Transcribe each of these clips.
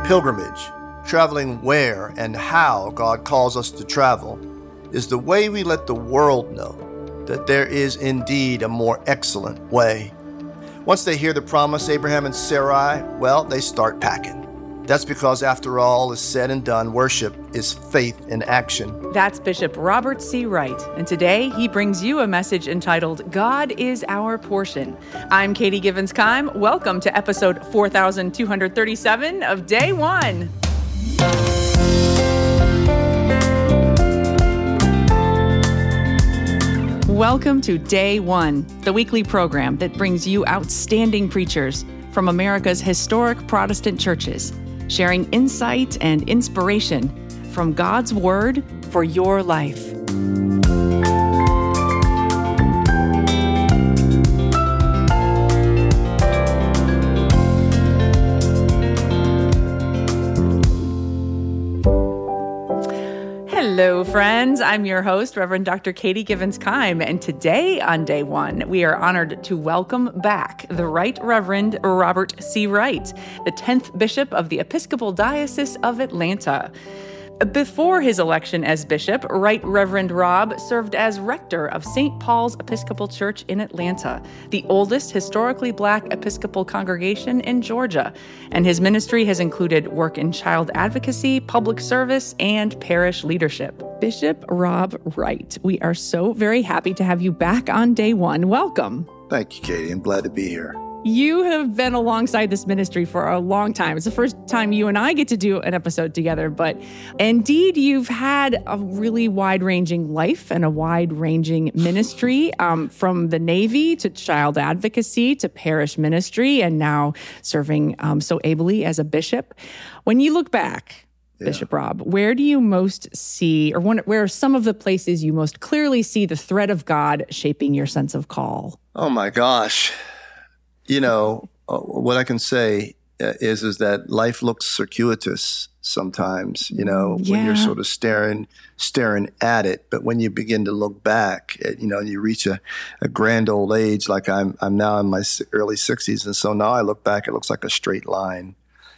Pilgrimage, traveling where and how God calls us to travel, is the way we let the world know that there is indeed a more excellent way. Once they hear the promise, Abraham and Sarai, well, they start packing. That's because after all is said and done, worship is faith in action. That's Bishop Robert C. Wright, and today he brings you a message entitled, God is Our Portion. I'm Katie Givens-Keim. Welcome to episode 4237 of Day One. Welcome to Day One, the weekly program that brings you outstanding preachers from America's historic Protestant churches, sharing insight and inspiration from God's Word for your life. Hello, friends. I'm your host, Reverend Dr. Katie Givens-Keim, and today on Day One, we are honored to welcome back the Right Reverend Robert C. Wright, the 10th Bishop of the Episcopal Diocese of Atlanta. Before his election as bishop, Right Reverend Rob served as rector of St. Paul's Episcopal Church in Atlanta, the oldest historically Black Episcopal congregation in Georgia. And his ministry has included work in child advocacy, public service, and parish leadership. Bishop Rob Wright, we are so very happy to have you back on Day One. Welcome. Thank you, Katie. I'm glad to be here. You have been alongside this ministry for a long time. It's the first time you and I get to do an episode together, but indeed, you've had a really wide-ranging life and a wide-ranging ministry, from the Navy to child advocacy to parish ministry, and now serving so ably as a bishop. When you look back, Bishop Rob, where do you most see, or where are some of the places you most clearly see the thread of God shaping your sense of call? Oh my gosh. You know, what I can say is that life looks circuitous sometimes, when you're sort of staring at it. But when you begin to look back, and you reach a grand old age, like I'm now in my early 60s. And so now I look back, it looks like a straight line.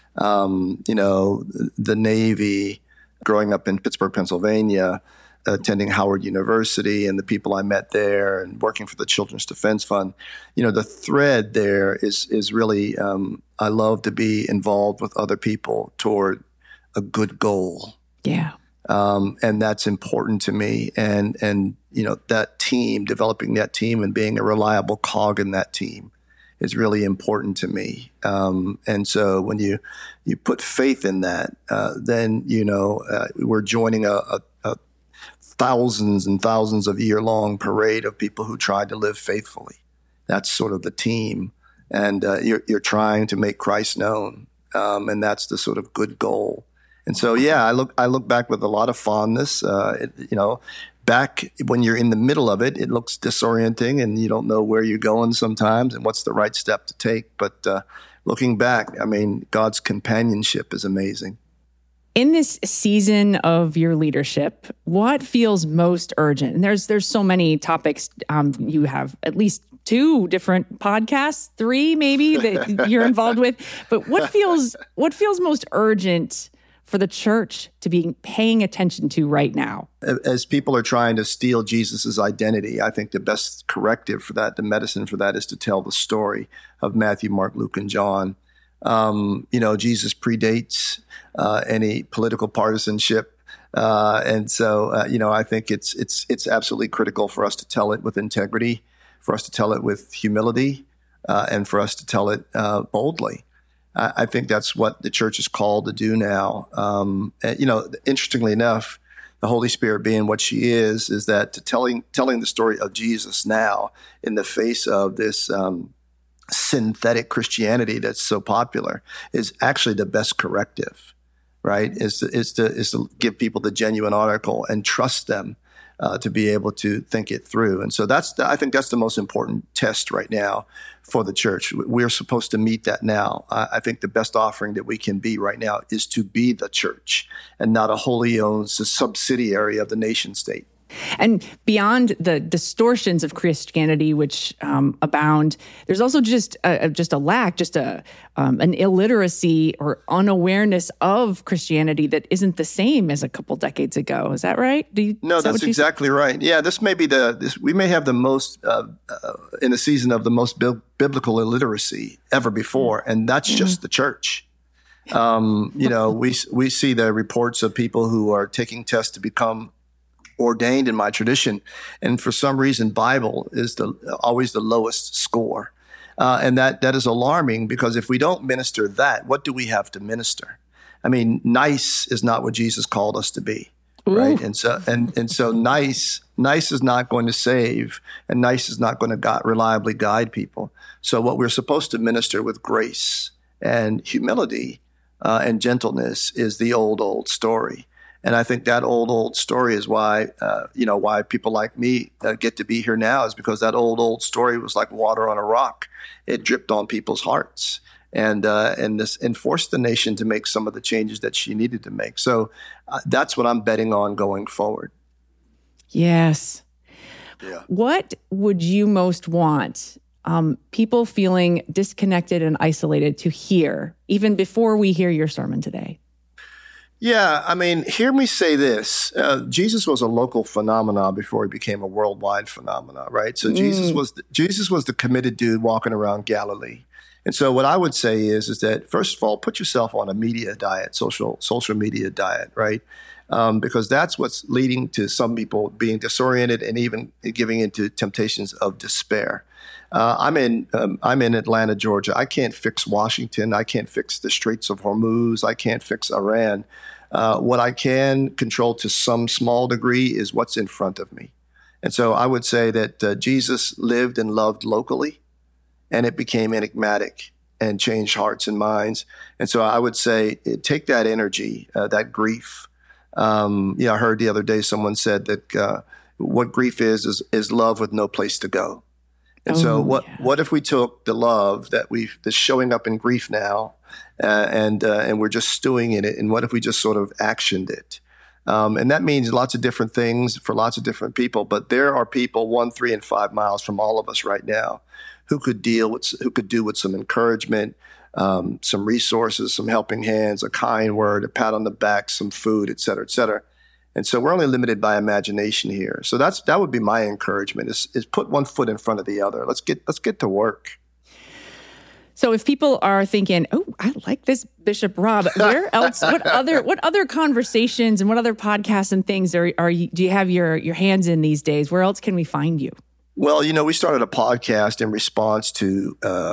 The Navy, growing up in Pittsburgh, Pennsylvania, attending Howard University and the people I met there and working for the Children's Defense Fund, the thread there is really, I love to be involved with other people toward a good goal. Yeah. And that's important to me. And that team, developing that team and being a reliable cog in that team is really important to me. And so when you put faith in that, then, we're joining a thousands and thousands of year-long parade of people who tried to live faithfully. That's sort of the team. And you're trying to make Christ known. And that's the sort of good goal. And so, I look back with a lot of fondness. Back when you're in the middle of it, it looks disorienting and you don't know where you're going sometimes and what's the right step to take. But looking back, God's companionship is amazing. In this season of your leadership, what feels most urgent? And there's so many topics. You have at least 2 different podcasts, 3 maybe, that you're involved with. But what feels most urgent for the church to be paying attention to right now? As people are trying to steal Jesus's identity, I think the best corrective for that, the medicine for that, is to tell the story of Matthew, Mark, Luke, and John. Jesus predates any political partisanship. And so, I think it's absolutely critical for us to tell it with integrity, for us to tell it with humility, and for us to tell it boldly. I think that's what the church is called to do now. Interestingly enough, the Holy Spirit being what she is that telling the story of Jesus now in the face of this synthetic Christianity that's so popular is actually the best corrective, right? Is to give people the genuine article and trust them to be able to think it through. And so I think that's the most important test right now for the church. We're supposed to meet that now. I think the best offering that we can be right now is to be the church and not a wholly owned subsidiary of the nation state. And beyond the distortions of Christianity, which abound, there's also just a lack, an illiteracy or unawareness of Christianity that isn't the same as a couple decades ago. Is that right? No, that's exactly right. Yeah, this may be we may have the most in the season of the most biblical illiteracy ever before, and that's just the church. We see the reports of people who are taking tests to become ordained in my tradition, and for some reason, Bible is always the lowest score, and that is alarming, because if we don't minister that, what do we have to minister? I mean, nice is not what Jesus called us to be, right? And so nice is not going to save, and nice is not going to reliably guide people. So what we're supposed to minister with grace and humility and gentleness is the old story. And I think that old story is why people like me get to be here now, is because that old story was like water on a rock. It dripped on people's hearts and forced the nation to make some of the changes that she needed to make. So that's what I'm betting on going forward. Yes. Yeah. What would you most want people feeling disconnected and isolated to hear, even before we hear your sermon today? Yeah, I mean, hear me say this. Jesus was a local phenomenon before he became a worldwide phenomenon, right? So Jesus was the committed dude walking around Galilee. And so what I would say is that, first of all, put yourself on a media diet, social media diet, right? Because that's what's leading to some people being disoriented and even giving into temptations of despair. I'm in Atlanta, Georgia. I can't fix Washington. I can't fix the Straits of Hormuz. I can't fix Iran. What I can control to some small degree is what's in front of me. And so I would say that Jesus lived and loved locally, and it became enigmatic and changed hearts and minds. And so I would say, take that energy, that grief. I heard the other day someone said that what grief is love with no place to go. And so what if we took the love that's showing up in grief now, and we're just stewing in it, and what if we just sort of actioned it? And that means lots of different things for lots of different people, but there are people 1, 3, and 5 miles from all of us right now who could do with some encouragement, some resources, some helping hands, a kind word, a pat on the back, some food, et cetera, et cetera. And so we're only limited by imagination here. So that would be my encouragement: is put one foot in front of the other. Let's get to work. So if people are thinking, "Oh, I like this Bishop Rob," where else? What other conversations and what other podcasts and things do you have your hands in these days? Where else can we find you? Well, we started a podcast in response to,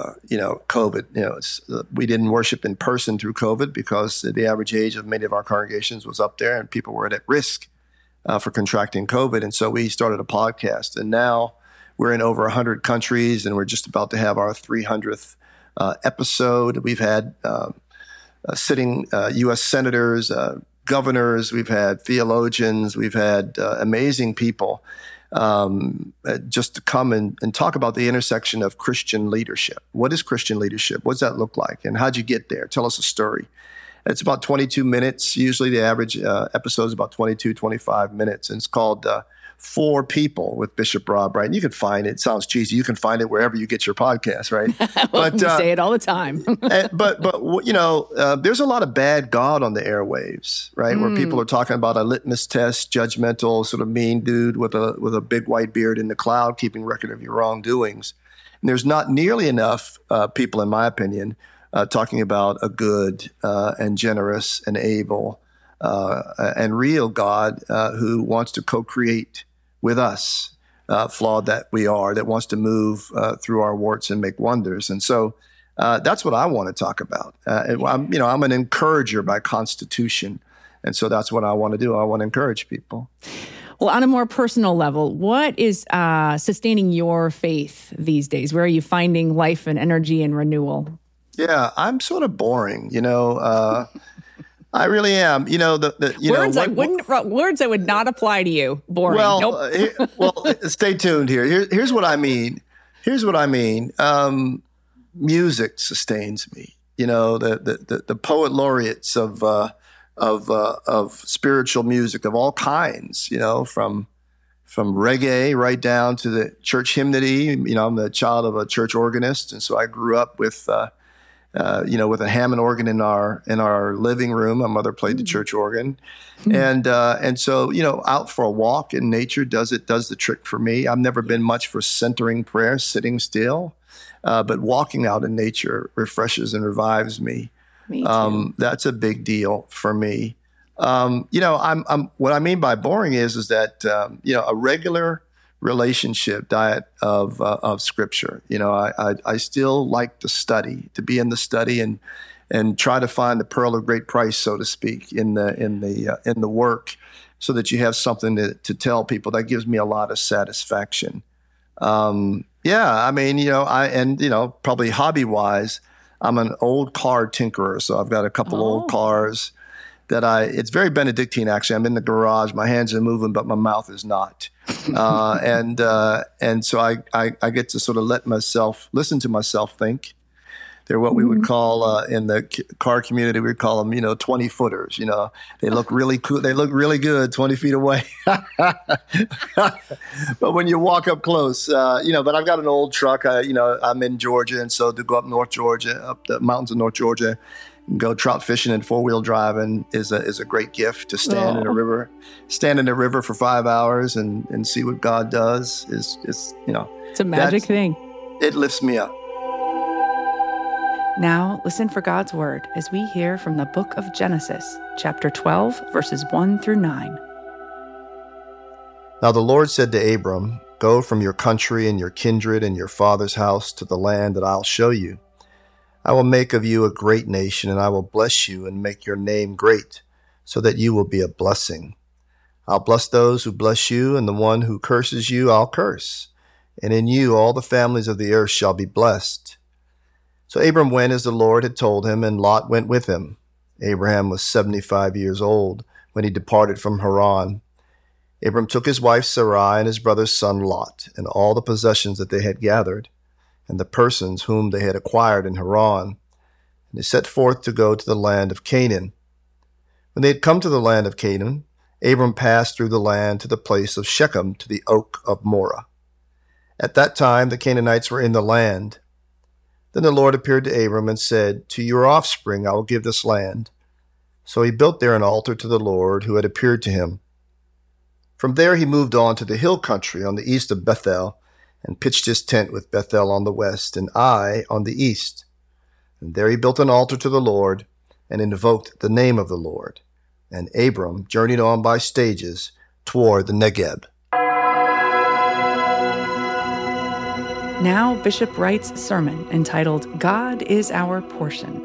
COVID. We didn't worship in person through COVID because the average age of many of our congregations was up there and people were at risk for contracting COVID. And so we started a podcast. And now we're in over 100 countries, and we're just about to have our 300th episode. We've had sitting U.S. senators, governors, we've had theologians, we've had amazing people. Just to come and talk about the intersection of Christian leadership. What is Christian leadership? What does that look like? And how'd you get there? Tell us a story. It's about 22 minutes. Usually the average episode is about 22, 25 minutes. And it's called For People with Bishop Rob, right? And you can find it. It sounds cheesy. You can find it wherever you get your podcast, right? But you say it all the time. but there's a lot of bad God on the airwaves, right? Where people are talking about a litmus test, judgmental, sort of mean dude with a big white beard in the cloud, keeping record of your wrongdoings. And there's not nearly enough people, in my opinion, talking about a good and generous and able and real God who wants to co-create with us, flawed that we are, that wants to move through our warts and make wonders. And so that's what I want to talk about. I'm an encourager by constitution. And so that's what I want to do. I want to encourage people. Well, on a more personal level, what is sustaining your faith these days? Where are you finding life and energy and renewal? Yeah, I'm sort of boring, I really am. Words that would not apply to you. Boring. Well, nope. Stay tuned here. Here's what I mean. Music sustains me. The poet laureates of spiritual music of all kinds. From from reggae right down to the church hymnody. I'm the child of a church organist, and so I grew up with with a Hammond organ in our living room. My mother played the church organ, and so out for a walk in nature does the trick for me. I've never been much for centering prayer, sitting still, but walking out in nature refreshes and revives me. Me too. That's a big deal for me. I'm what I mean by boring is that a regular relationship diet of Scripture. I still like to study, to be in the study and try to find the pearl of great price, so to speak, in the work, so that you have something to tell people. That gives me a lot of satisfaction. Probably hobby-wise, I'm an old car tinkerer, so I've got a couple old cars it's very Benedictine, actually. I'm in the garage, my hands are moving, but my mouth is not. And so I get to sort of listen to myself think. They're what we would call, in the car community, we would call them, 20-footers. They look really cool. They look really good 20 feet away. But when you walk up close, but I've got an old truck. I'm in Georgia. And so to go up North Georgia, up the mountains of North Georgia, and go trout fishing and four-wheel driving is a great gift. To stand in a river for 5 hours and see what God does is it's a magic thing. It lifts me up. Now listen for God's word as we hear from the book of Genesis, chapter 12, verses 1 through 9. Now the Lord said to Abram, "Go from your country and your kindred and your father's house to the land that I'll show you. I will make of you a great nation, and I will bless you and make your name great, so that you will be a blessing. I'll bless those who bless you, and the one who curses you I'll curse. And in you all the families of the earth shall be blessed." So Abram went as the Lord had told him, and Lot went with him. Abraham was 75 years old when he departed from Haran. Abram took his wife Sarai and his brother's son Lot, and all the possessions that they had gathered, and the persons whom they had acquired in Haran, and they set forth to go to the land of Canaan. When they had come to the land of Canaan, Abram passed through the land to the place of Shechem, to the oak of Moreh. At that time the Canaanites were in the land. Then the Lord appeared to Abram and said, "To your offspring I will give this land." So he built there an altar to the Lord who had appeared to him. From there he moved on to the hill country on the east of Bethel, and pitched his tent with Bethel on the west and Ai on the east. And there he built an altar to the Lord and invoked the name of the Lord. And Abram journeyed on by stages toward the Negeb. Now Bishop Wright's sermon entitled, "God is Our Portion."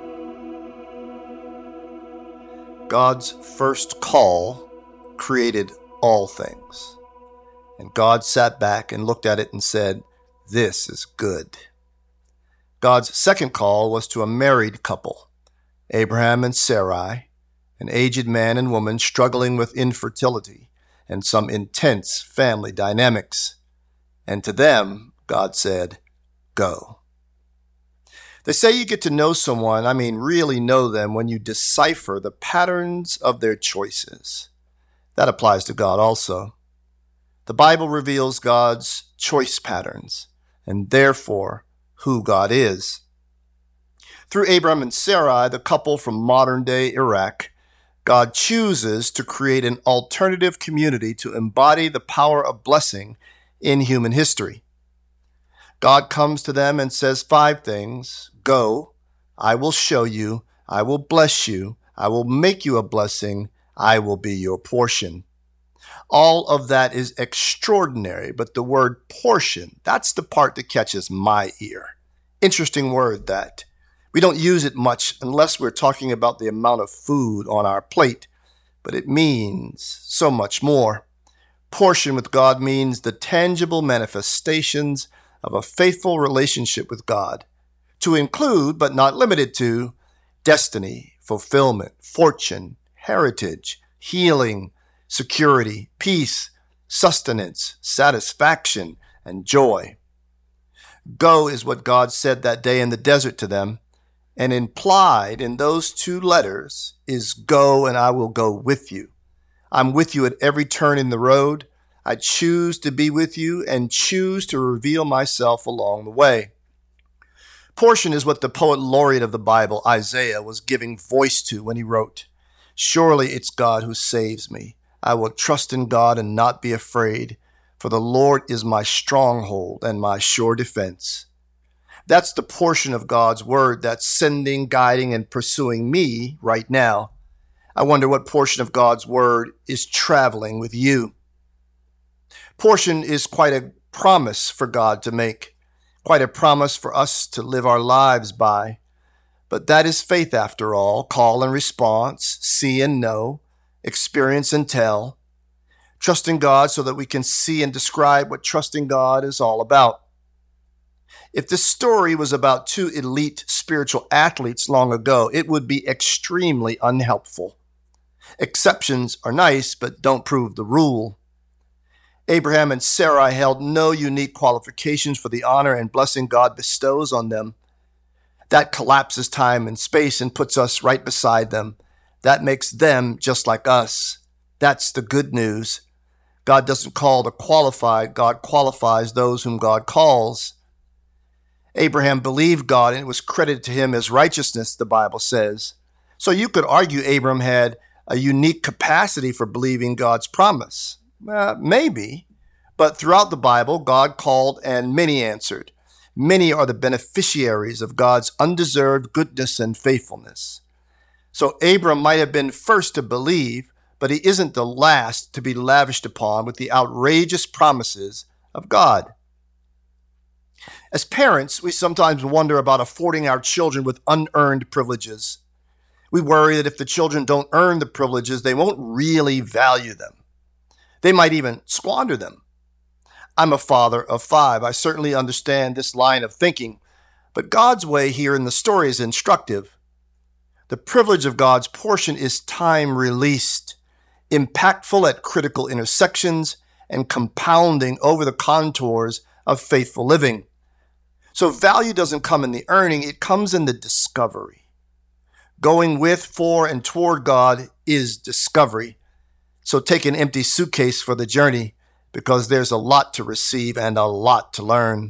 God's first call created all things. And God sat back and looked at it and said, "This is good." God's second call was to a married couple, Abraham and Sarai, an aged man and woman struggling with infertility and some intense family dynamics. And to them, God said, "Go." They say you get to know someone, really know them, when you decipher the patterns of their choices. That applies to God also. The Bible reveals God's choice patterns, and therefore who God is. Through Abram and Sarai, the couple from modern-day Iraq, God chooses to create an alternative community to embody the power of blessing in human history. God comes to them and says 5 things. Go, I will show you, I will bless you, I will make you a blessing, I will be your portion. All of that is extraordinary, but the word portion, that's the part that catches my ear. Interesting word, that. We don't use it much unless we're talking about the amount of food on our plate, but it means so much more. Portion with God means the tangible manifestations of a faithful relationship with God, to include, but not limited to, destiny, fulfillment, fortune, heritage, healing, security, peace, sustenance, satisfaction, and joy. Go is what God said that day in the desert to them, and implied in those 2 letters is go and I will go with you. I'm with you at every turn in the road. I choose to be with you and choose to reveal myself along the way. Portion is what the poet laureate of the Bible, Isaiah, was giving voice to when he wrote, "Surely it's God who saves me. I will trust in God and not be afraid, for the Lord is my stronghold and my sure defense." That's the portion of God's word that's sending, guiding, and pursuing me right now. I wonder what portion of God's word is traveling with you. Portion is quite a promise for God to make, quite a promise for us to live our lives by. But that is faith after all, call and response, see and know, experience and tell. Trusting God so that we can see and describe what trusting God is all about. If this story was about two elite spiritual athletes long ago, it would be extremely unhelpful. Exceptions are nice, but don't prove the rule. Abraham and Sarai held no unique qualifications for the honor and blessing God bestows on them. That collapses time and space and puts us right beside them. That makes them just like us. That's the good news. God doesn't call the qualified. God qualifies those whom God calls. Abraham believed God, and it was credited to him as righteousness, the Bible says. So you could argue Abraham had a unique capacity for believing God's promise. Maybe, but throughout the Bible, God called and many answered. Many are the beneficiaries of God's undeserved goodness and faithfulness. So Abram might have been first to believe, but he isn't the last to be lavished upon with the outrageous promises of God. As parents, we sometimes wonder about affording our children with unearned privileges. We worry that if the children don't earn the privileges, they won't really value them. They might even squander them. I'm a father of 5. I certainly understand this line of thinking, but God's way here in the story is instructive. The privilege of God's portion is time released, impactful at critical intersections, and compounding over the contours of faithful living. So value doesn't come in the earning, it comes in the discovery. Going with, for, and toward God is discovery. So take an empty suitcase for the journey, because there's a lot to receive and a lot to learn.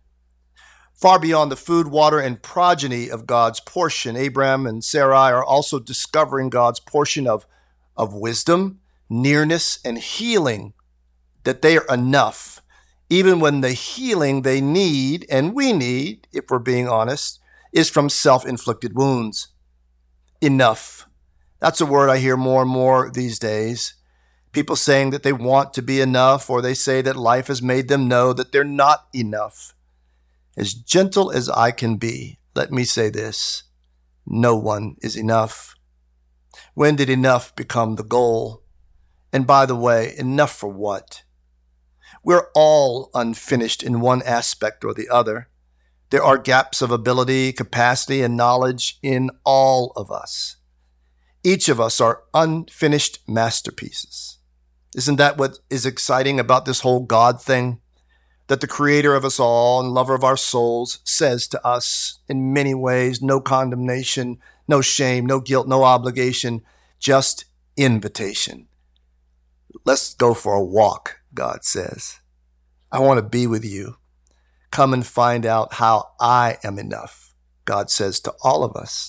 Far beyond the food, water, and progeny of God's portion, Abraham and Sarai are also discovering God's portion of wisdom, nearness, and healing, that they are enough, even when the healing they need, and we need, if we're being honest, is from self-inflicted wounds. Enough. That's a word I hear more and more these days. People saying that they want to be enough, or they say that life has made them know that they're not enough. As gentle as I can be, let me say this: no one is enough. When did enough become the goal? And by the way, enough for what? We're all unfinished in one aspect or the other. There are gaps of ability, capacity, and knowledge in all of us. Each of us are unfinished masterpieces. Isn't that what is exciting about this whole God thing? That the creator of us all and lover of our souls says to us in many ways, no condemnation, no shame, no guilt, no obligation, just invitation. Let's go for a walk, God says. I want to be with you. Come and find out how I am enough, God says to all of us.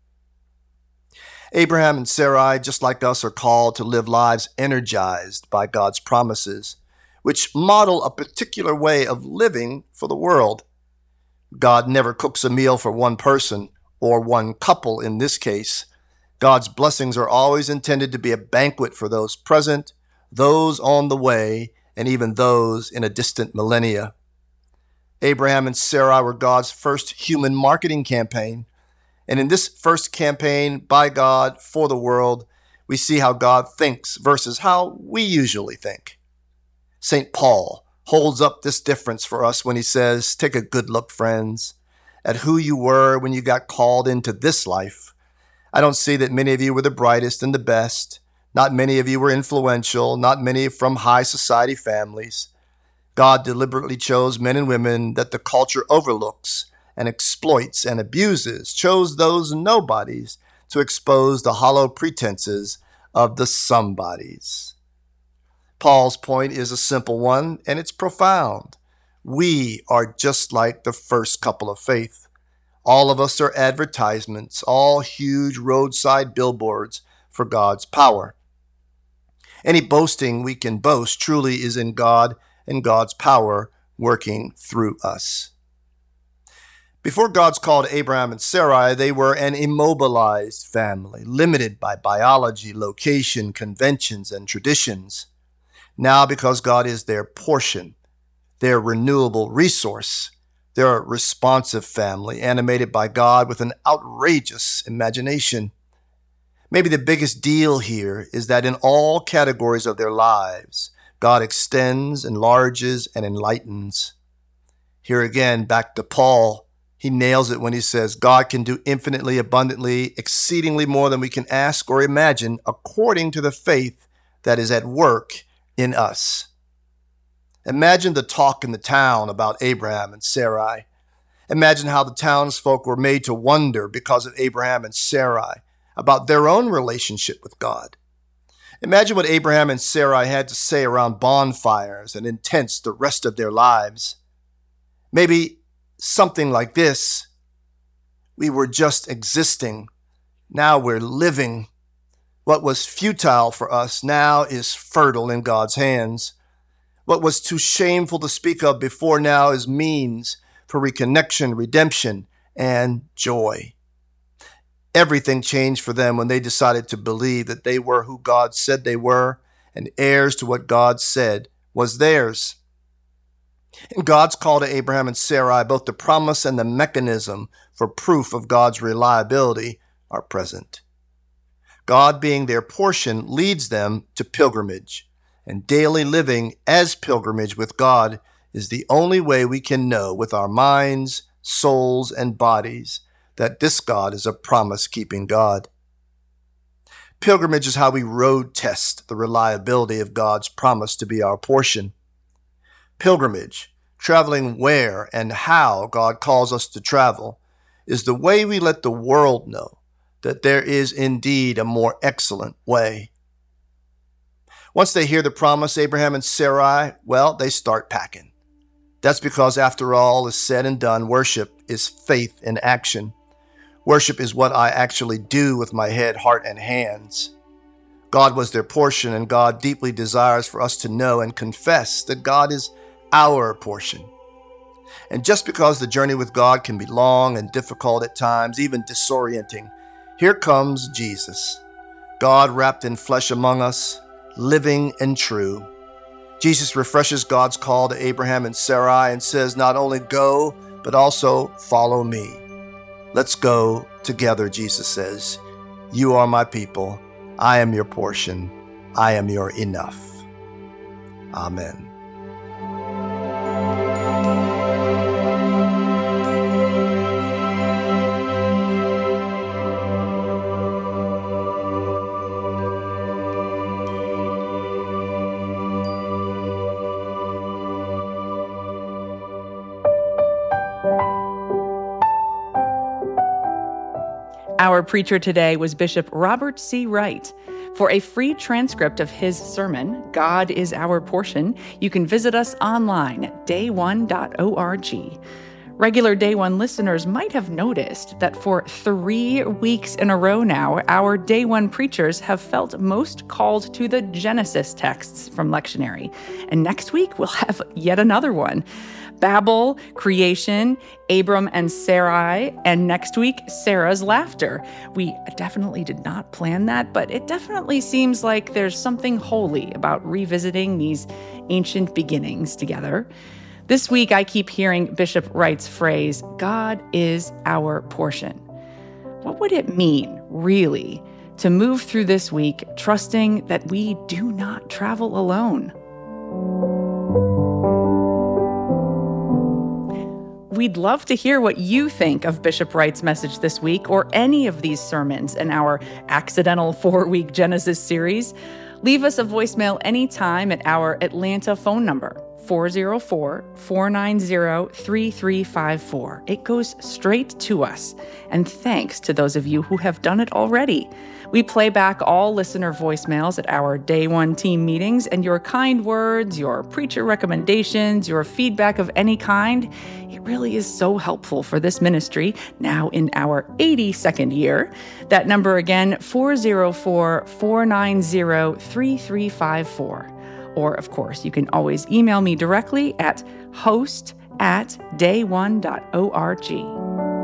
Abraham and Sarai, just like us, are called to live lives energized by God's promises, which model a particular way of living for the world. God never cooks a meal for one person, or one couple in this case. God's blessings are always intended to be a banquet for those present, those on the way, and even those in a distant millennia. Abraham and Sarai were God's first human marketing campaign. And in this first campaign by God for the world, we see how God thinks versus how we usually think. St. Paul holds up this difference for us when he says, take a good look, friends, at who you were when you got called into this life. I don't see that many of you were the brightest and the best. Not many of you were influential, not many from high society families. God deliberately chose men and women that the culture overlooks and exploits and abuses, chose those nobodies to expose the hollow pretenses of the somebodies. Paul's point is a simple one, and it's profound. We are just like the first couple of faith. All of us are advertisements, all huge roadside billboards for God's power. Any boasting we can boast truly is in God and God's power working through us. Before God's call to Abraham and Sarai, they were an immobilized family, limited by biology, location, conventions, and traditions. Now, because God is their portion, their renewable resource, they're a responsive family, animated by God with an outrageous imagination. Maybe the biggest deal here is that in all categories of their lives, God extends, enlarges, and enlightens. Here again, back to Paul, he nails it when he says, God can do infinitely, abundantly, exceedingly more than we can ask or imagine, according to the faith that is at work in us. Imagine the talk in the town about Abraham and Sarai. Imagine how the townsfolk were made to wonder because of Abraham and Sarai about their own relationship with God. Imagine what Abraham and Sarai had to say around bonfires and in tents the rest of their lives. Maybe something like this: we were just existing, now we're living. What was futile for us now is fertile in God's hands. What was too shameful to speak of before now is means for reconnection, redemption, and joy. Everything changed for them when they decided to believe that they were who God said they were and heirs to what God said was theirs. In God's call to Abraham and Sarai, both the promise and the mechanism for proof of God's reliability are present. God, being their portion, leads them to pilgrimage, and daily living as pilgrimage with God is the only way we can know with our minds, souls, and bodies that this God is a promise-keeping God. Pilgrimage is how we road test the reliability of God's promise to be our portion. Pilgrimage, traveling where and how God calls us to travel, is the way we let the world know that there is indeed a more excellent way. Once they hear the promise, Abraham and Sarai, well, they start packing. That's because after all is said and done, worship is faith in action. Worship is what I actually do with my head, heart, and hands. God was their portion, and God deeply desires for us to know and confess that God is our portion. And just because the journey with God can be long and difficult at times, even disorienting, here comes Jesus, God wrapped in flesh among us, living and true. Jesus refreshes God's call to Abraham and Sarai and says, not only go, but also follow me. Let's go together, Jesus says. You are my people. I am your portion. I am your enough. Amen. Our preacher today was Bishop Robert C. Wright. For a free transcript of his sermon, God is Our Portion, you can visit us online at day1.org. Regular Day One listeners might have noticed that for 3 weeks in a row now, our Day One preachers have felt most called to the Genesis texts from lectionary. And next week, we'll have yet another one. Babel, creation, Abram and Sarai, and next week, Sarah's laughter. We definitely did not plan that, but it definitely seems like there's something holy about revisiting these ancient beginnings together. This week, I keep hearing Bishop Wright's phrase, God is our portion. What would it mean, really, to move through this week trusting that we do not travel alone? We'd love to hear what you think of Bishop Wright's message this week or any of these sermons in our accidental 4-week Genesis series. Leave us a voicemail anytime at our Atlanta phone number, 404-490-3354. It goes straight to us. And thanks to those of you who have done it already. We play back all listener voicemails at our Day One team meetings, and your kind words, your preacher recommendations, your feedback of any kind, it really is so helpful for this ministry, now in our 82nd year. That number again, 404-490-3354. Or, of course, you can always email me directly at host@dayone.org.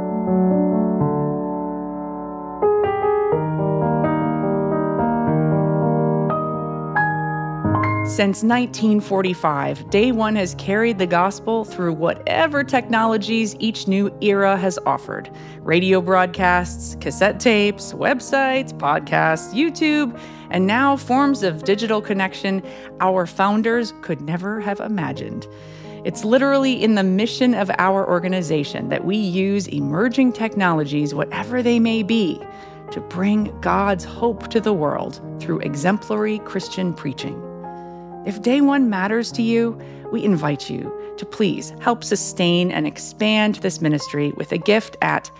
Since 1945, Day One has carried the gospel through whatever technologies each new era has offered. Radio broadcasts, cassette tapes, websites, podcasts, YouTube, and now forms of digital connection our founders could never have imagined. It's literally in the mission of our organization that we use emerging technologies, whatever they may be, to bring God's hope to the world through exemplary Christian preaching. If Day One matters to you, we invite you to please help sustain and expand this ministry with a gift at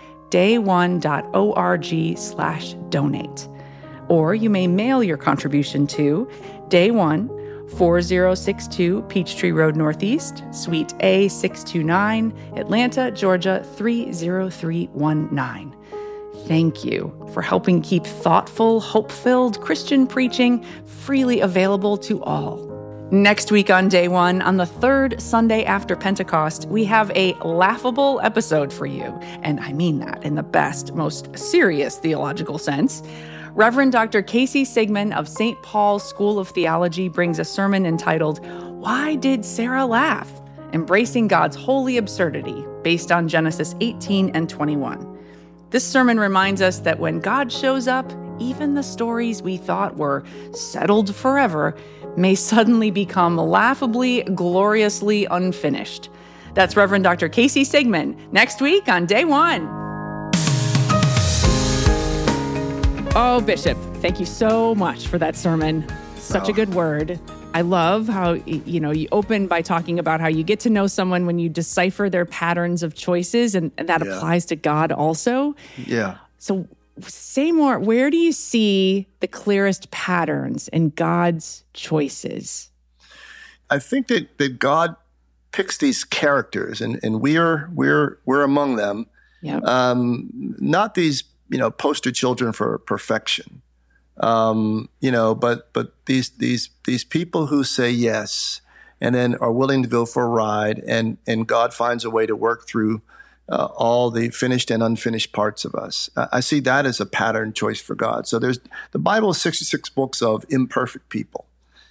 dayone.org/donate. Or you may mail your contribution to Day One, 4062 Peachtree Road Northeast, Suite A629, Atlanta, Georgia 30319. Thank you for helping keep thoughtful, hope-filled Christian preaching freely available to all. Next week on Day One, on the third Sunday after Pentecost, we have a laughable episode for you. And I mean that in the best, most serious theological sense. Reverend Dr. Casey Sigmund of St. Paul's School of Theology brings a sermon entitled, "Why Did Sarah Laugh?" Embracing God's Holy Absurdity, based on Genesis 18 and 21. This sermon reminds us that when God shows up, even the stories we thought were settled forever may suddenly become laughably, gloriously unfinished. That's Reverend Dr. Casey Sigmund, next week on Day One. Oh, Bishop, thank you so much for that sermon. Such a good word. I love how, you open by talking about how you get to know someone when you decipher their patterns of choices, and that applies to God also. Yeah. So say more. Where do you see the clearest patterns in God's choices? I think that God picks these characters, and we're among them. Yep. Not these poster children for perfection. But these people who say yes and then are willing to go for a ride, and God finds a way to work through all the finished and unfinished parts of us. I see that as a pattern choice for God. So the Bible is 66 books of imperfect people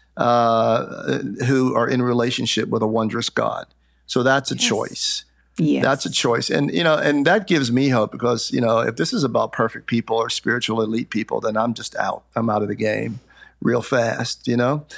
who are in relationship with a wondrous God. So that's a choice. Yes. That's a choice. And, and that gives me hope because, if this is about perfect people or spiritual elite people, then I'm just out. I'm out of the game real fast,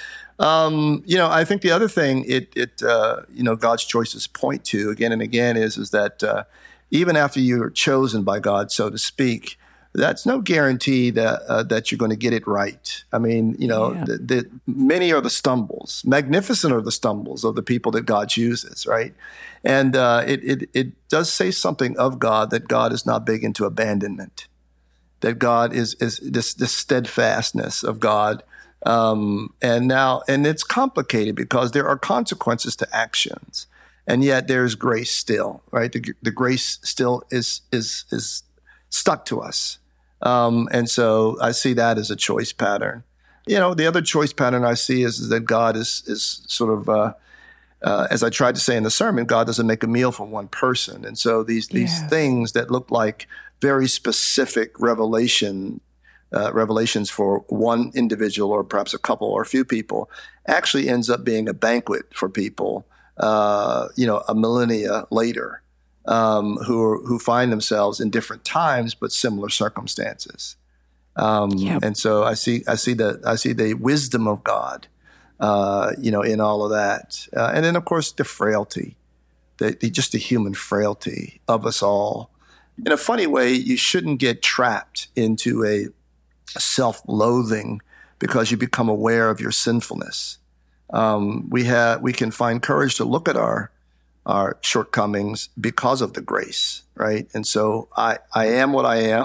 I think the other thing God's choices point to again and again is that even after you're chosen by God, so to speak, that's no guarantee that you're going to get it right. I mean, many are the stumbles, magnificent are the stumbles of the people that God chooses, right? And it does say something of God, that God is not big into abandonment, that God is this steadfastness of God. And it's complicated because there are consequences to actions, and yet there's grace still, right? The grace still is stuck to us. And so I see that as a choice pattern. The other choice pattern I see is that God is sort of, as I tried to say in the sermon, God doesn't make a meal for one person. And so these things that look like very specific revelations for one individual or perhaps a couple or a few people actually ends up being a banquet for people, a millennia later. Who find themselves in different times but similar circumstances, and so I see the wisdom of God, in all of that, and then of course the frailty, just the human frailty of us all. In a funny way, you shouldn't get trapped into a self-loathing because you become aware of your sinfulness. We can find courage to look at our our shortcomings because of the grace, right? And so I am what I am,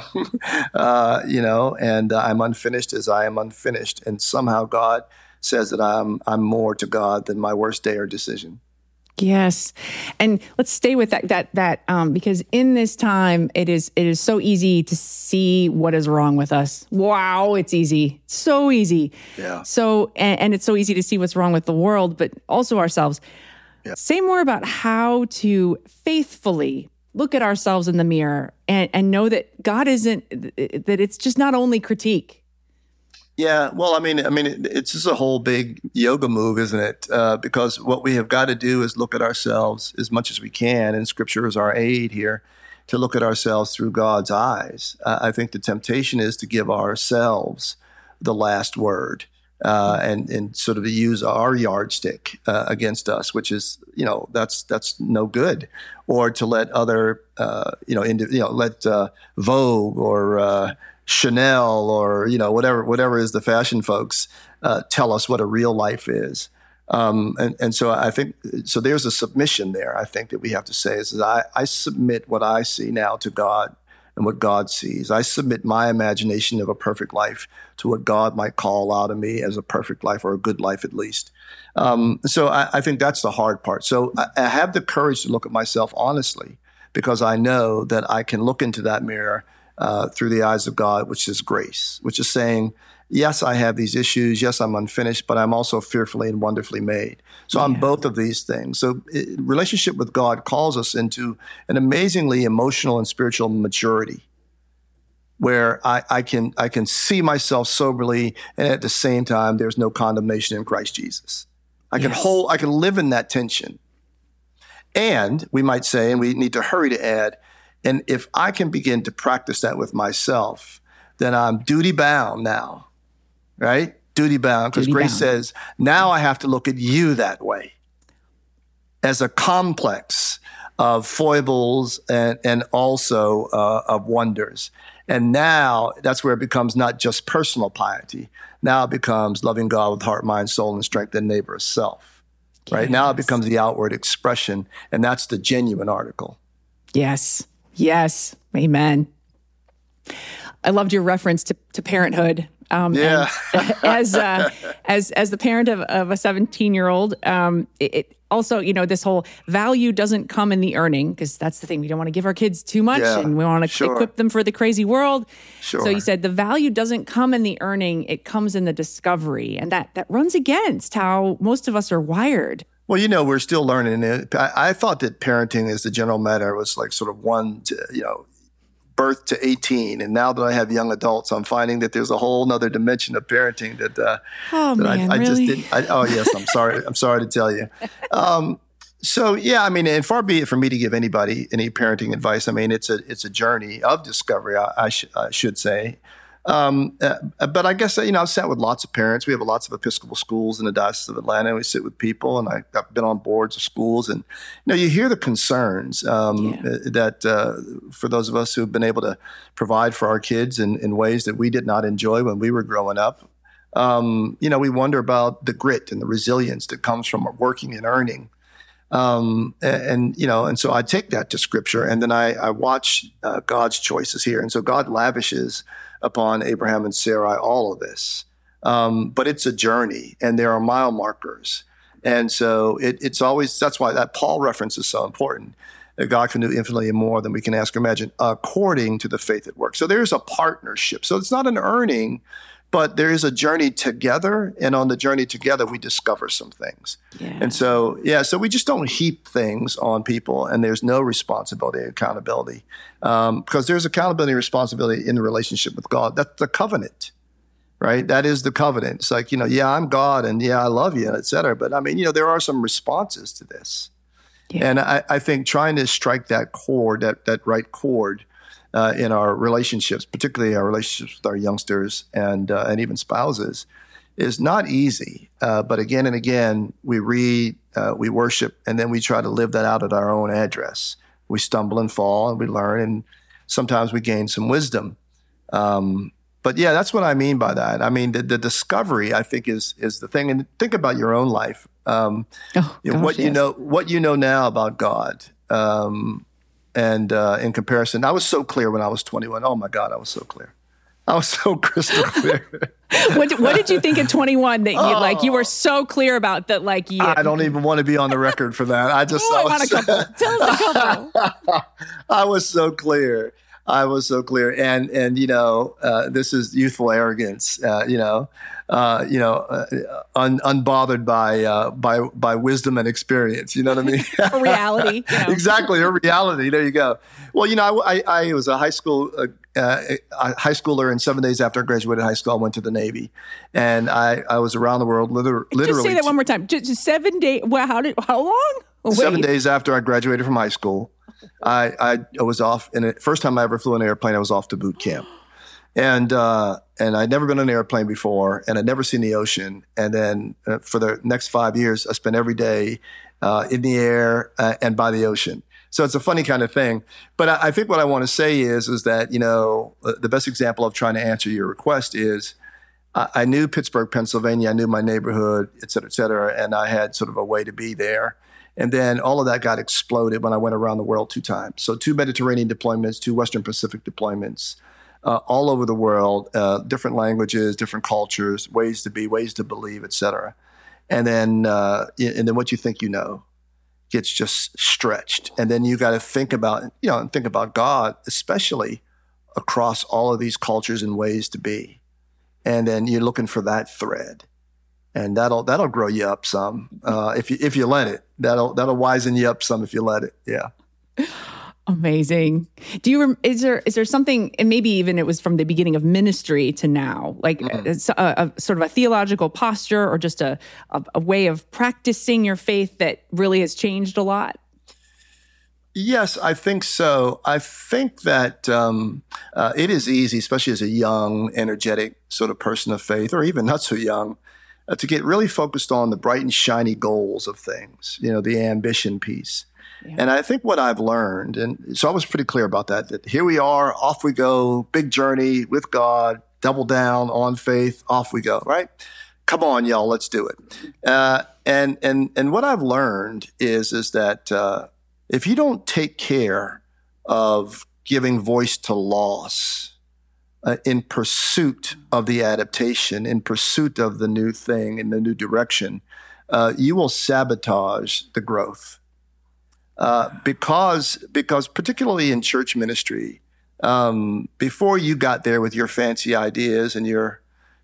and I'm unfinished as I am unfinished. And somehow God says that I'm more to God than my worst day or decision. Yes. And let's stay with that because in this time, it is so easy to see what is wrong with us. Wow, it's easy. So easy. Yeah. So, and it's so easy to see what's wrong with the world, but also ourselves. Yeah. Say more about how to faithfully look at ourselves in the mirror and know that God isn't, that it's just not only critique. Yeah, well, I mean, it's just a whole big yoga move, isn't it? Because what we have got to do is look at ourselves as much as we can, and Scripture is our aid here to look at ourselves through God's eyes. I think the temptation is to give ourselves the last word and sort of to use our yardstick against us, which is, that's no good, or to let other, let Vogue or Chanel or whatever is the fashion folks tell us what a real life is, and so I think so. There's a submission there. I think that we have to say is I submit what I see now to God and what God sees. I submit my imagination of a perfect life to what God might call out of me as a perfect life or a good life at least. So I think that's the hard part. So I have the courage to look at myself honestly because I know that I can look into that mirror through the eyes of God, which is grace, which is saying, yes, I have these issues. Yes, I'm unfinished, but I'm also fearfully and wonderfully made. So I'm both of these things. So relationship with God calls us into an amazingly emotional and spiritual maturity where I can see myself soberly, and at the same time, there's no condemnation in Christ Jesus. I can live in that tension. And we might say, and we need to hurry to add, and if I can begin to practice that with myself, then I'm duty bound now, right? Duty bound, because grace says, now I have to look at you that way as a complex of foibles and also of wonders. And now that's where it becomes not just personal piety. Now it becomes loving God with heart, mind, soul, and strength, and neighbor as self, right? Yes. Now it becomes the outward expression, and that's the genuine article. Yes. Yes. Amen. I loved your reference to parenthood. As the parent of a 17-year-old, it also, this whole value doesn't come in the earning, because that's the thing. We don't want to give our kids too much, and we want to equip them for the crazy world. Sure. So you said the value doesn't come in the earning; it comes in the discovery, and that runs against how most of us are wired. Well, we're still learning it. I thought that parenting as the general matter was like sort of one to, birth to 18. And now that I have young adults, I'm finding that there's a whole nother dimension of parenting that I really? just didn't. Yes, I'm sorry. I'm sorry to tell you. And far be it for me to give anybody any parenting advice. I mean, it's a journey of discovery, I should say. But I guess, I've sat with lots of parents. We have lots of Episcopal schools in the Diocese of Atlanta. We sit with people, and I've been on boards of schools. And, you hear the concerns that for those of us who've been able to provide for our kids in ways that we did not enjoy when we were growing up. We wonder about the grit and the resilience that comes from working and earning. And so I take that to Scripture, and then I watch God's choices here. And so God lavishes upon Abraham and Sarai all of this. But it's a journey, and there are mile markers. And so it's always, that's why that Paul reference is so important, that God can do infinitely more than we can ask or imagine, according to the faith at work. So there's a partnership. So it's not an earning, but there is a journey together, and on the journey together, we discover some things. Yeah. And so, so we just don't heap things on people, and there's no responsibility and accountability, because there's accountability and responsibility in the relationship with God. That's the covenant, right? That is the covenant. It's like, I'm God, and I love you, et cetera. But I mean, there are some responses to this. Yeah. And I think trying to strike that chord, that right chord, in our relationships, particularly our relationships with our youngsters and even spouses, is not easy. But again and again, we read, we worship, and then we try to live that out at our own address. We stumble and fall, and we learn, and sometimes we gain some wisdom. But that's what I mean by that. I mean, the discovery, I think, is the thing. And think about your own life. What you know now about God. And in comparison, I was so clear when I was 21. Oh my God, I was so clear. I was so crystal clear. What did you think at 21 that you were so clear about that? I don't even want to be on the record for that. I want a couple. Tell us a couple. I was so clear. And this is youthful arrogance. Unbothered by wisdom and experience. You know what I mean? A reality. Exactly, a reality. There you go. Well, I was a high schooler, and 7 days after I graduated high school, I went to the Navy, and I was around the world literally. Just say that one more time. Just 7 days. Well, how long? Oh, 7 days after I graduated from high school, I was off. And first time I ever flew an airplane, I was off to boot camp. And I'd never been on an airplane before, and I'd never seen the ocean. And then for the next 5 years, I spent every day in the air and by the ocean. So it's a funny kind of thing. But I think what I want to say is that, the best example of trying to answer your request is I knew Pittsburgh, Pennsylvania. I knew my neighborhood, et cetera, and I had sort of a way to be there. And then all of that got exploded when I went around the world 2 times. So 2 Mediterranean deployments, 2 Western Pacific deployments, all over the world, different languages, different cultures, ways to be, ways to believe, et cetera. And then what you think gets just stretched. And then you got to think about God, especially across all of these cultures and ways to be. And then you're looking for that thread. And that'll grow you up some if you let it. That'll wisen you up some if you let it. Yeah. Amazing. Is there something, and maybe even it was from the beginning of ministry to now, a sort of a theological posture or just a way of practicing your faith that really has changed a lot? Yes, I think so. I think that it is easy, especially as a young, energetic sort of person of faith, or even not so young, to get really focused on the bright and shiny goals of things, the ambition piece. Yeah. And I think what I've learned, and so I was pretty clear about that here we are, off we go, big journey with God, double down on faith, off we go, right? Come on, y'all, let's do it. And what I've learned is that if you don't take care of giving voice to loss, in pursuit of the adaptation, in pursuit of the new thing and the new direction, you will sabotage the growth. Because particularly in church ministry, before you got there with your fancy ideas and your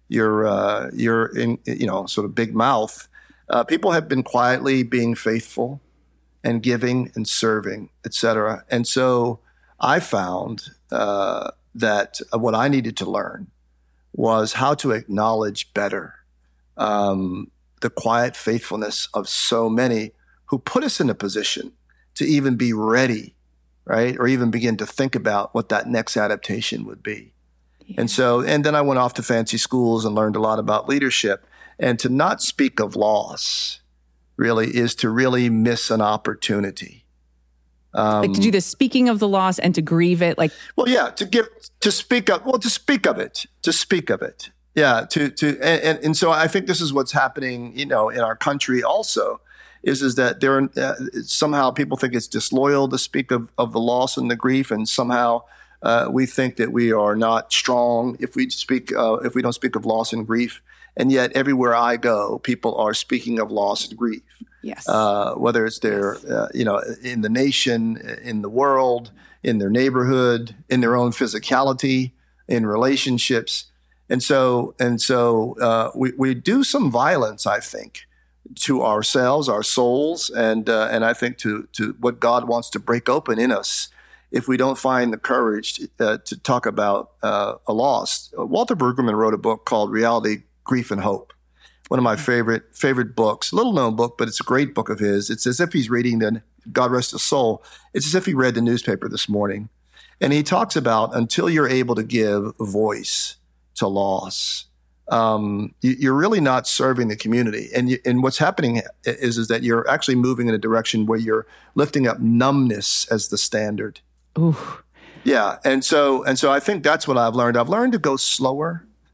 sort of big mouth, people have been quietly being faithful and giving and serving, et cetera. And so I found that what I needed to learn was how to acknowledge better the quiet faithfulness of so many who put us in a position to even be ready, right? Or even begin to think about what that next adaptation would be. Yeah. And then I went off to fancy schools and learned a lot about leadership. And to not speak of loss really is to really miss an opportunity. To do the speaking of the loss and to grieve it, to speak of it. Yeah. And so I think this is what's happening, in our country also, is that there are somehow people think it's disloyal to speak of the loss and the grief, and somehow we think that we are not strong if we don't speak of loss and grief. And yet everywhere I go, people are speaking of loss and grief. Yes. Whether it's their, in the nation, in the world, in their neighborhood, in their own physicality, in relationships. And so we do some violence, I think, to ourselves, our souls, and I think to what God wants to break open in us if we don't find the courage to talk about a loss. Walter Brueggemann wrote a book called Reality, Grief, and Hope. One of my favorite books, a little known book, but it's a great book of his. It's as if he's reading God rest his soul. It's as if he read the newspaper this morning. And he talks about until you're able to give voice to loss, you're really not serving the community. And what's happening is that you're actually moving in a direction where you're lifting up numbness as the standard. Ooh. Yeah. And so I think that's what I've learned. I've learned to go slower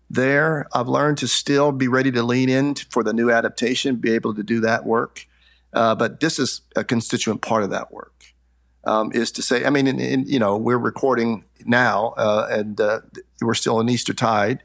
there. I've learned to still be ready to lean in for the new adaptation, be able to do that work. But this is a constituent part of that work, is to say, I mean, we're recording now, and we're still in Eastertide.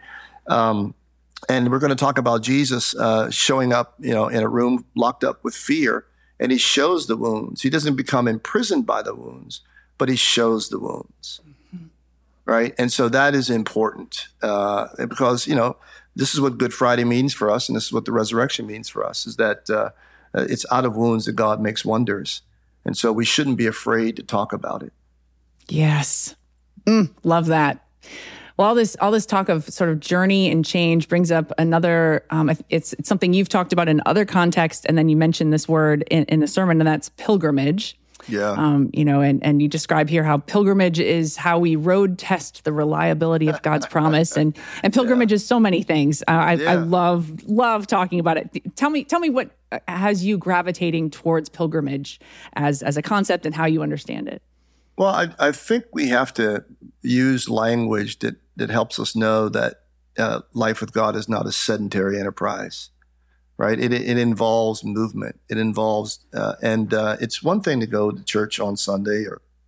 And we're going to talk about Jesus showing up, in a room locked up with fear, and he shows the wounds. He doesn't become imprisoned by the wounds, but he shows the wounds, right? And so that is important because, this is what Good Friday means for us, and this is what the resurrection means for us, is that it's out of wounds that God makes wonders. And so we shouldn't be afraid to talk about it. Yes. Love that. Well, all this talk of sort of journey and change brings up another, it's something you've talked about in other contexts, and then you mentioned this word in the sermon, and that's pilgrimage. Yeah. And you describe here how pilgrimage is how we road test the reliability of God's promise, and pilgrimage is so many things. I love talking about it. Tell me what has you gravitating towards pilgrimage as a concept and how you understand it. Well, I think we have to use language that helps us know that life with God is not a sedentary enterprise, right? It involves movement. It involves, it's one thing to go to church on Sunday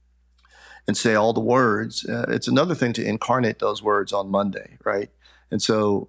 and say all the words. It's another thing to incarnate those words on Monday, right? And so,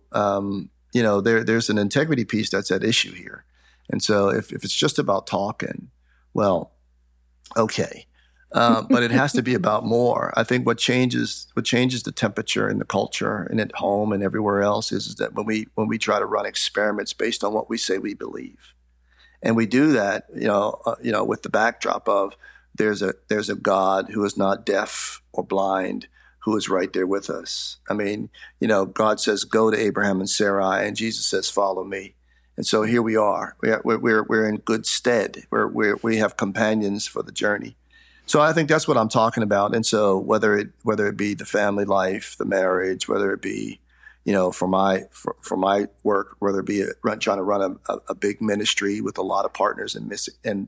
there's an integrity piece that's at issue here. And so if it's just about talking, well, okay. But it has to be about more. I think what changes the temperature in the culture and at home and everywhere else is that when we try to run experiments based on what we say we believe, and we do that, with the backdrop of there's a God who is not deaf or blind, who is right there with us. I mean, God says, "Go to Abraham and Sarai," and Jesus says, "Follow me." And so here we are. We're in good stead. We have companions for the journey. So I think that's what I'm talking about. And so whether it be the family life, the marriage, whether it be, for my work, whether it be trying to run a big ministry with a lot of partners and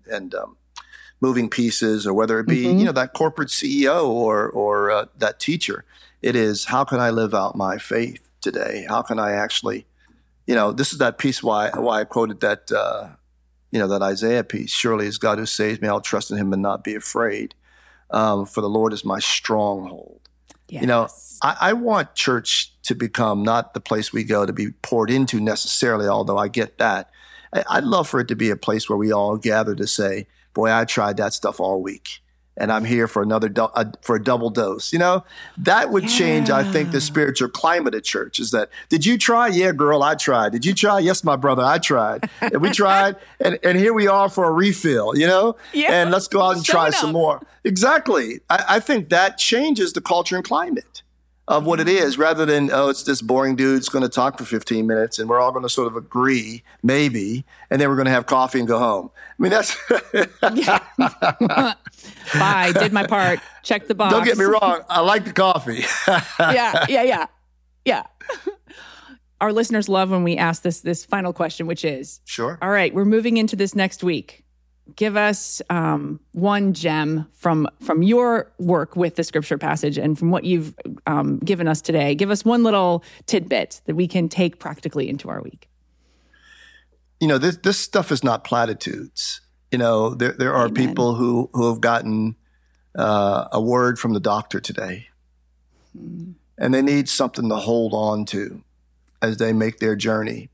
moving pieces, or whether it be, that corporate CEO or that teacher, it is, how can I live out my faith today? How can I actually, this is that piece why I quoted that, that Isaiah piece. Surely is God who saves me. I'll trust in him and not be afraid. For the Lord is my stronghold. Yes. I want church to become not the place we go to be poured into necessarily, although I get that. I'd love for it to be a place where we all gather to say, boy, I tried that stuff all week, and I'm here for for a double dose. That would change, I think, the spiritual climate at church. Is that, did you try? Yeah, girl, I tried. Did you try? Yes, my brother, I tried. And we tried, and here we are for a refill, Yeah. And let's go out and try some more. Exactly. I think that changes the culture and climate of what it is, rather than, it's this boring dude's going to talk for 15 minutes and we're all going to sort of agree, maybe, and then we're going to have coffee and go home. I mean, that's... Bye, did my part, check the box. Don't get me wrong, I like the coffee. Yeah. Our listeners love when we ask this final question, which is, sure. All right, we're moving into this next week. Give us one gem from your work with the scripture passage and from what you've given us today. Give us one little tidbit that we can take practically into our week. This stuff is not platitudes. There are Amen. people who have gotten a word from the doctor today, and they need something to hold on to as they make their journey.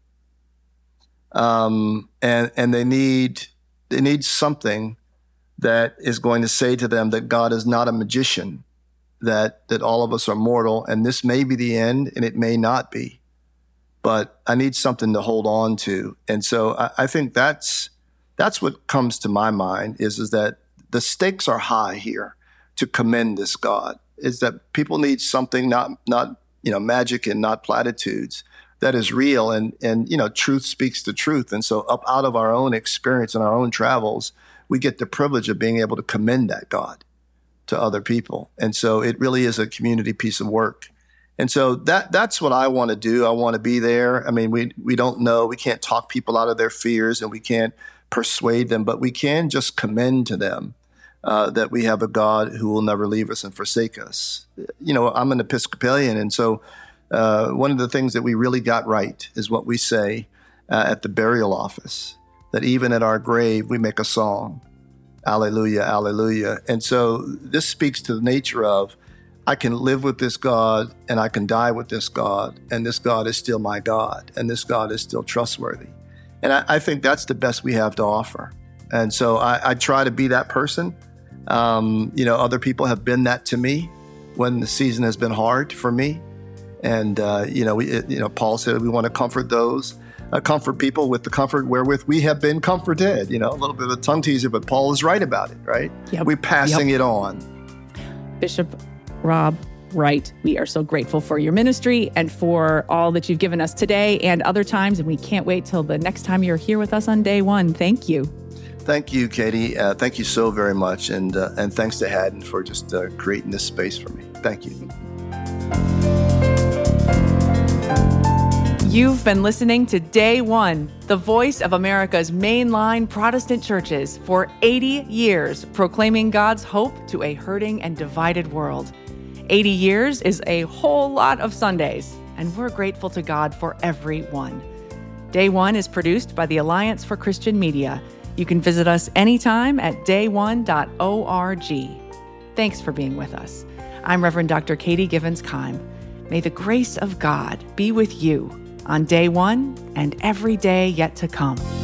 And they need something that is going to say to them that God is not a magician, that all of us are mortal, and this may be the end, and it may not be. But I need something to hold on to. And so I think that's what comes to my mind is that the stakes are high here to commend this God, is that people need something, not magic and not platitudes, that is real, and truth speaks the truth. And so up out of our own experience and our own travels, we get the privilege of being able to commend that God to other people. And so it really is a community piece of work. And so that's what I want to do. I want to be there. I mean, we don't know. We can't talk people out of their fears, and we can't persuade them, but we can just commend to them that we have a God who will never leave us and forsake us. I'm an Episcopalian, and so one of the things that we really got right is what we say at the burial office, that even at our grave, we make a song, Alleluia, Alleluia. And so this speaks to the nature of, I can live with this God and I can die with this God, and this God is still my God, and this God is still trustworthy. And I think that's the best we have to offer. And so I try to be that person. Other people have been that to me when the season has been hard for me. And, Paul said we want to comfort those, comfort people with the comfort wherewith we have been comforted. A little bit of a tongue teaser, but Paul is right about it, right? Yep. We're passing it on. Bishop Rob Wright, we are so grateful for your ministry and for all that you've given us today and other times, and we can't wait till the next time you're here with us on Day One. Thank you. Thank you, Katie. Thank you so very much, and thanks to Haddon for just creating this space for me. Thank you. You've been listening to Day One, the voice of America's mainline Protestant churches for 80 years, proclaiming God's hope to a hurting and divided world. 80 years is a whole lot of Sundays, and we're grateful to God for every one. Day One is produced by the Alliance for Christian Media. You can visit us anytime at dayone.org. Thanks for being with us. I'm Reverend Dr. Katie Givens-Keim. May the grace of God be with you on Day One and every day yet to come.